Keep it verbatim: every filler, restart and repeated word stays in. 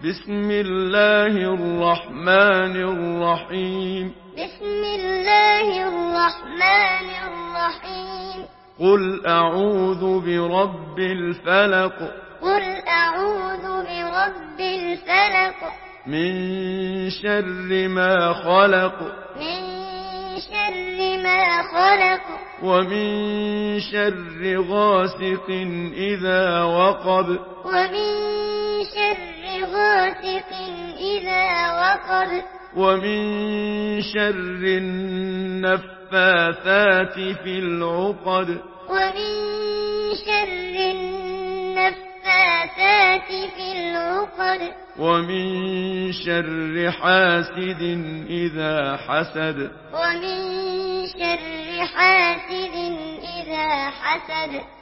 بسم الله الرحمن الرحيم بسم الله الرحمن الرحيم قل أعوذ برب الفلق قل أعوذ برب الفلق من شر ما خلق من شر ما خلق ومن شر غاسق إذا وقب ومن شر غاسق إذا وقب ومن شر النفاثات في العقد ومن شر النفاثات في العقد ومن شر حاسد إذا حسد ومن شر حاسد إذا حسد